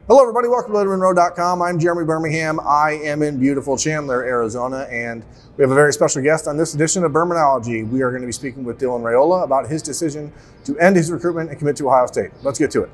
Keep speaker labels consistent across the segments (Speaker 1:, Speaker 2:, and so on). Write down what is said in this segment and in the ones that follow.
Speaker 1: Hello, everybody. Welcome to LettermanRow.com. I'm Jeremy Birmingham. I am in beautiful Chandler, Arizona, and we have a very special guest on this edition of Bermanology. We are going to be speaking with Dylan Raiola about his decision to end his recruitment and commit to Ohio State. Let's get to it.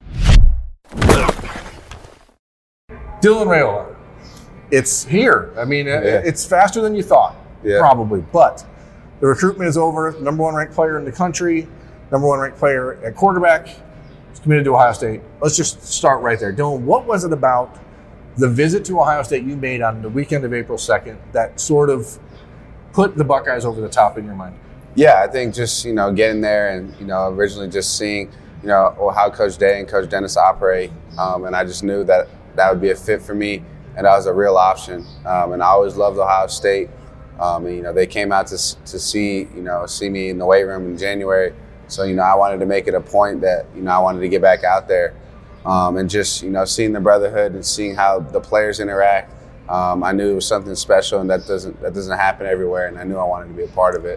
Speaker 1: Dylan Raiola. It's here. I mean, It's faster than you thought, probably, but the recruitment is over. Number one ranked player in the country, number one ranked player at quarterback. Committed to Ohio State. Let's just start right there. Dylan, what was it about the visit to Ohio State you made on the weekend of April 2nd that sort of put the Buckeyes over the top in your mind?
Speaker 2: Yeah, I think just, getting there and, originally just seeing, how Coach Day and Coach Dennis operate. And I just knew that would be a fit for me and that was a real option. And I always loved Ohio State. And, they came out to see me in the weight room in January. So, I wanted to make it a point that, I wanted to get back out there and just, seeing the brotherhood and seeing how the players interact. I knew it was something special and that doesn't happen everywhere. And I knew I wanted to be a part of it.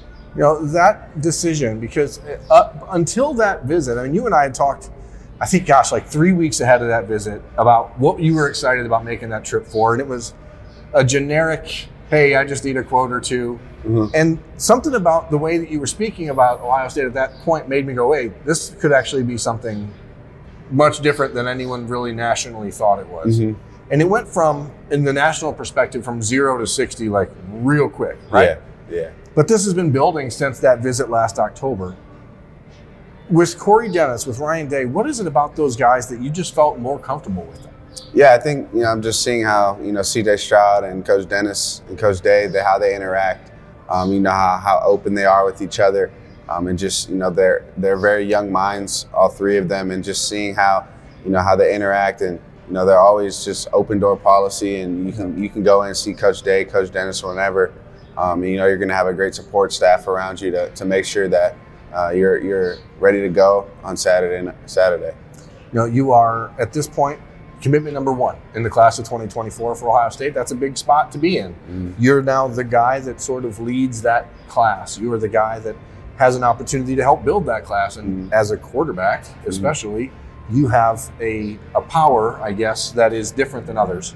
Speaker 1: That decision, because until that visit, I mean, you and I had talked, I think, like 3 weeks ahead of that visit about what you were excited about making that trip for. And it was a generic, hey, I just need a quote or two. Mm-hmm. And something about the way that you were speaking about Ohio State at that point made me go, hey, this could actually be something much different than anyone really nationally thought it was. Mm-hmm. And it went from, in the national perspective, from 0 to 60, like real quick, right?
Speaker 2: Yeah.
Speaker 1: But this has been building since that visit last October. With Corey Dennis, with Ryan Day, what is it about those guys that you just felt more comfortable with them?
Speaker 2: Yeah, I think, I'm just seeing how, CJ Stroud and Coach Dennis and Coach Day, how they interact. How open they are with each other, and just they're very young minds, all three of them, and just seeing how how they interact, and they're always just open door policy, and you can go in and see Coach Day, Coach Dennis whenever, you're going to have a great support staff around you to make sure that you're ready to go on Saturday.
Speaker 1: You are at this point commitment number one in the class of 2024 for Ohio State. That's a big spot to be in. Mm. You're now the guy that sort of leads that class. You are the guy that has an opportunity to help build that class. And as a quarterback, especially, you have a power, I guess, that is different than others.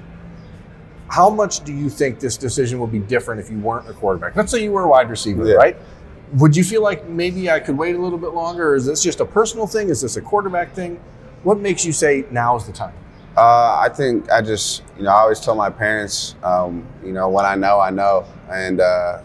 Speaker 1: How much do you think this decision will be different if you weren't a quarterback? Let's say you were a wide receiver, right? Would you feel like maybe I could wait a little bit longer? Or is this just a personal thing? Is this a quarterback thing? What makes you say now is the time?
Speaker 2: I think I just, I always tell my parents, when I know, and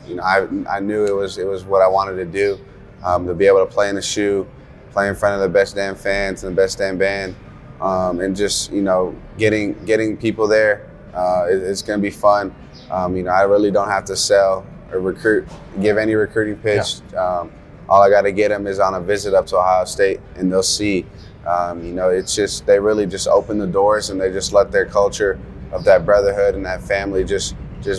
Speaker 2: I knew it was what I wanted to do, to be able to play in the shoe, play in front of the best damn fans and the best damn band, and just getting people there. It's going to be fun. I really don't have to sell or give any recruiting pitch. Yeah. All I got to get them is on a visit up to Ohio State, and they'll see. It's just they really just open the doors and they just let their culture of that brotherhood and that family just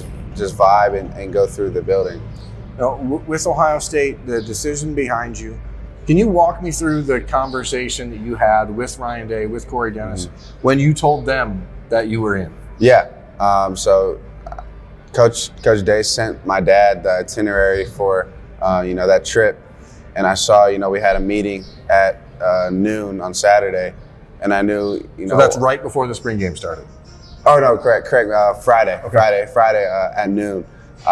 Speaker 2: vibe and go through the building.
Speaker 1: With Ohio State, the decision behind you, can you walk me through the conversation that you had with Ryan Day, with Corey Dennis, when you told them that you were in?
Speaker 2: Yeah. So Coach Day sent my dad the itinerary for that trip, and I saw we had a meeting at noon on Saturday, and I knew
Speaker 1: So that's right before the spring game started.
Speaker 2: Oh no, correct. Friday, okay. Friday at noon.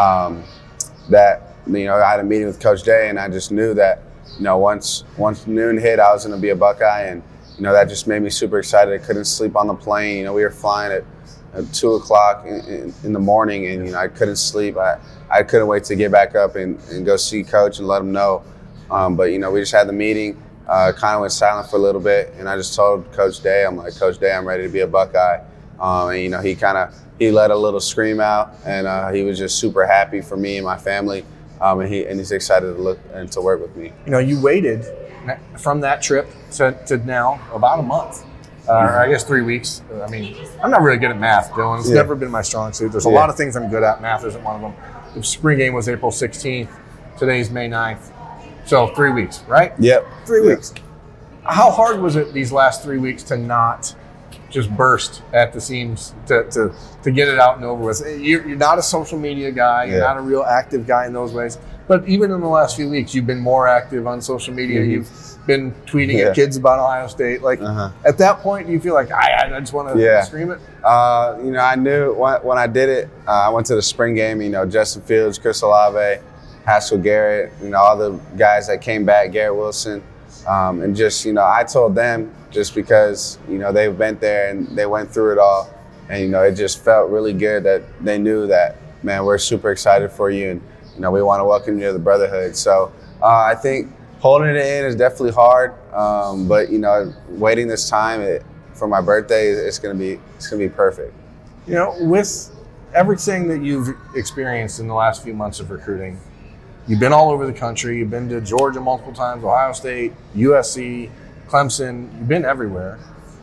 Speaker 2: That I had a meeting with Coach Day, and I just knew that once noon hit, I was going to be a Buckeye, and that just made me super excited. I couldn't sleep on the plane. We were flying at 2:00 in the morning, and I couldn't sleep. I couldn't wait to get back up and go see Coach and let him know. But we just had the meeting. Kind of went silent for a little bit, and I just told Coach Day, I'm like, Coach Day, I'm ready to be a Buckeye. And he let a little scream out, and he was just super happy for me and my family, and he's excited to look and to work with me.
Speaker 1: You waited from that trip to now about a month, or I guess 3 weeks. I mean, I'm not really good at math, Dylan. It's never been my strong suit. There's a lot of things I'm good at. Math isn't one of them. The spring game was April 16th. Today's May 9th. So 3 weeks, right?
Speaker 2: Yep.
Speaker 1: 3 weeks. How hard was it these last 3 weeks to not just burst at the seams to get it out and over with? You're not a social media guy. You're not a real active guy in those ways. But even in the last few weeks, you've been more active on social media.
Speaker 2: Mm-hmm.
Speaker 1: You've been tweeting at kids about Ohio State. Like at that point, do you feel like I just want to scream it?
Speaker 2: You know, I knew when I did it. I went to the spring game. You know, Justin Fields, Chris Olave, Haskell Garrett. You know, all the guys that came back, Garrett Wilson, and just I told them just because they've been there and they went through it all, and it just felt really good that they knew that, man, we're super excited for you, and we want to welcome you to the Brotherhood. So I think holding it in is definitely hard, but waiting this time for my birthday, it's gonna be perfect.
Speaker 1: With everything that you've experienced in the last few months of recruiting, you've been all over the country. You've been to Georgia multiple times, Ohio State, USC, Clemson. You've been everywhere.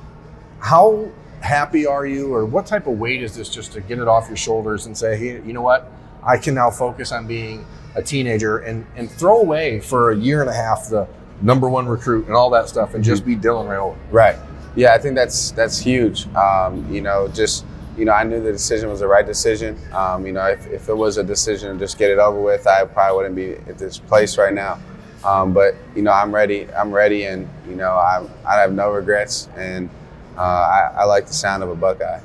Speaker 1: How happy are you, or what type of weight is this just to get it off your shoulders and say, hey, you know what? I can now focus on being a teenager and throw away for a year and a half the number one recruit and all that stuff and just be Dylan Raiola.
Speaker 2: Right. Yeah, I think that's huge. I knew the decision was the right decision. If it was a decision to just get it over with, I probably wouldn't be at this place right now. But I'm ready, and I have no regrets, and I like the sound of a Buckeye.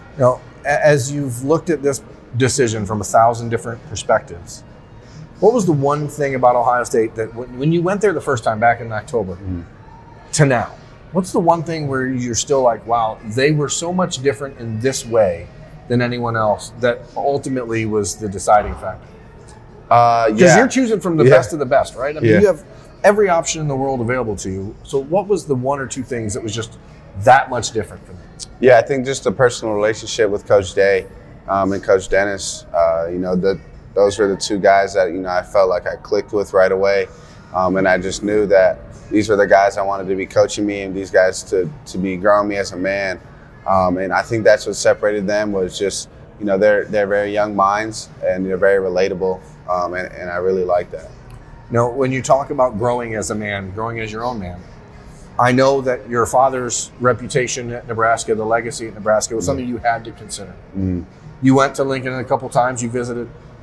Speaker 1: As you've looked at this decision from 1,000 different perspectives, what was the one thing about Ohio State that when you went there the first time back in October to now, what's the one thing where you're still like, wow, they were so much different in this way than anyone else that ultimately was the deciding factor? Because you're choosing from the best of the best, right? I mean, you have every option in the world available to you. So what was the one or two things that was just that much different from them?
Speaker 2: Yeah, I think just a personal relationship with Coach Day and Coach Dennis. Those were the two guys that I felt like I clicked with right away, and I just knew that these were the guys I wanted to be coaching me, and these guys to be growing me as a man. And I think that's what separated them was just they're very young minds and they're very relatable, and I really like that.
Speaker 1: When you talk about growing as a man, growing as your own man, I know that your father's reputation at Nebraska, the legacy at Nebraska, was something you had to consider. You went to Lincoln a couple times. You visited.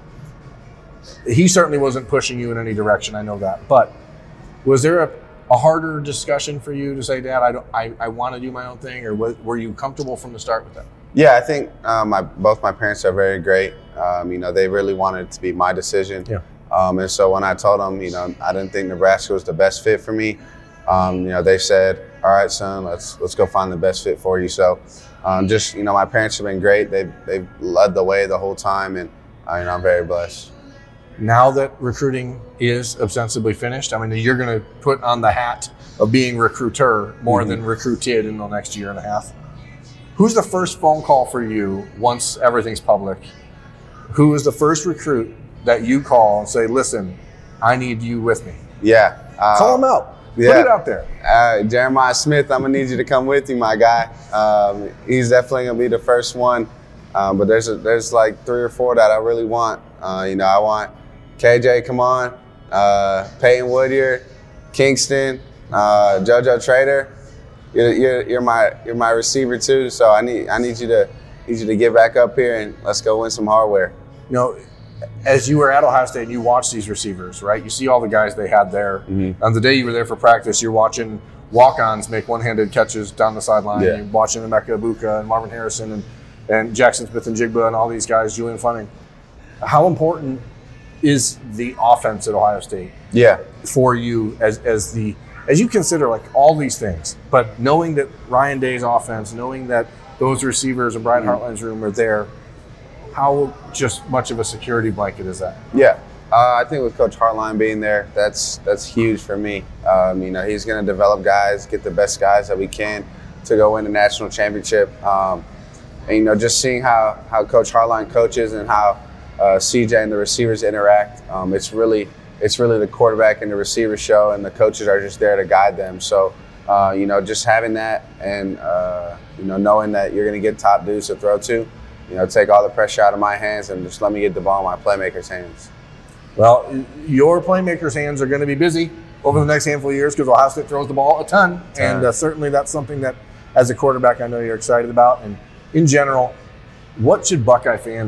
Speaker 1: He certainly wasn't pushing you in any direction. I know that. But was there a harder discussion for you to say, Dad, I want to do my own thing, or were you comfortable from the start with that?
Speaker 2: Yeah, I think both my parents are very great. They really wanted it to be my decision.
Speaker 1: Yeah.
Speaker 2: And so when I told them, I didn't think Nebraska was the best fit for me, they said, all right, son, let's go find the best fit for you. So my parents have been great. They've led the way the whole time, and I'm very blessed.
Speaker 1: Now that recruiting is ostensibly finished, I mean, you're going to put on the hat of being recruiter more than recruited in the next year and a half. Who's the first phone call for you once everything's public? Who is the first recruit that you call and say, listen, I need you with me?
Speaker 2: Yeah.
Speaker 1: Call him out. Yeah. Put it out there.
Speaker 2: Jeremiah Smith, I'm going to need you to come with you, my guy. He's definitely going to be the first one. But there's like 3 or 4 that I really want. I want KJ, come on, Peyton Woodyard, Kingston, JoJo Trader. You're my receiver too. So I need you to get back up here and let's go win some hardware.
Speaker 1: As you were at Ohio State and you watch these receivers, right? You see all the guys they had there. On the day you were there for practice, you're watching walk-ons make one-handed catches down the sideline. Yeah. You're watching Emeka Ibuka and Marvin Harrison and Jackson Smith and Jigba and all these guys, Julian Fleming. How important is the offense at Ohio State for you as you consider like all these things, but knowing that Ryan Day's offense, knowing that those receivers in Brian Hartline's room are there, how just much of a security blanket is that?
Speaker 2: Yeah, I think with Coach Hartline being there, that's huge for me. He's going to develop guys, get the best guys that we can to go win the national championship. And just seeing how Coach Hartline coaches and how CJ and the receivers interact, it's really the quarterback and the receiver show, and the coaches are just there to guide them. So, just having that and knowing that you're going to get top dudes to throw to, take all the pressure out of my hands and just let me get the ball in my playmakers' hands.
Speaker 1: Well, your playmakers' hands are going to be busy over the next handful of years because Ohio State throws the ball a ton, and certainly that's something that, as a quarterback, I know you're excited about. And in general, what should Buckeye fans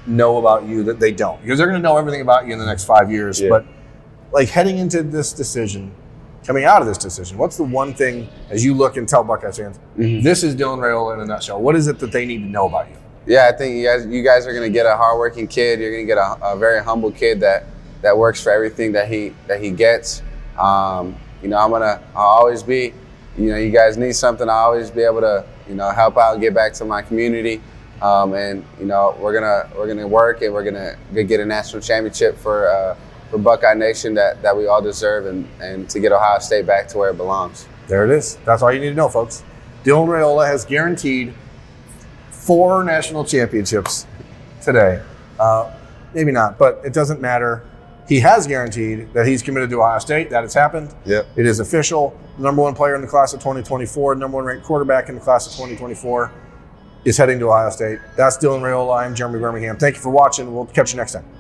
Speaker 1: know about you that they don't? Because they're going to know everything about you in the next 5 years.
Speaker 2: Yeah.
Speaker 1: But like heading into this decision, coming out of this decision, what's the one thing as you look and tell Buckeyes fans, this is Dylan Raiola in a nutshell? What is it that they need to know about you?
Speaker 2: Yeah, I think you guys are going to get a hardworking kid. You're going to get a very humble kid that works for everything that he gets. I'll always be, you guys need something, I'll always be able to, help out and get back to my community. We're gonna work and we're gonna get a national championship for Buckeye Nation that we all deserve and to get Ohio State back to where it belongs.
Speaker 1: There it is. That's all you need to know, folks. Dylan Raiola has guaranteed 4 national championships today. Maybe not, but it doesn't matter. He has guaranteed that he's committed to Ohio State. That has happened.
Speaker 2: Yep.
Speaker 1: It is official. Number 1 player in the class of 2024, number 1 ranked quarterback in the class of 2024 is heading to Ohio State. That's Dylan Raiola. I'm Jeremy Birmingham. Thank you for watching. We'll catch you next time.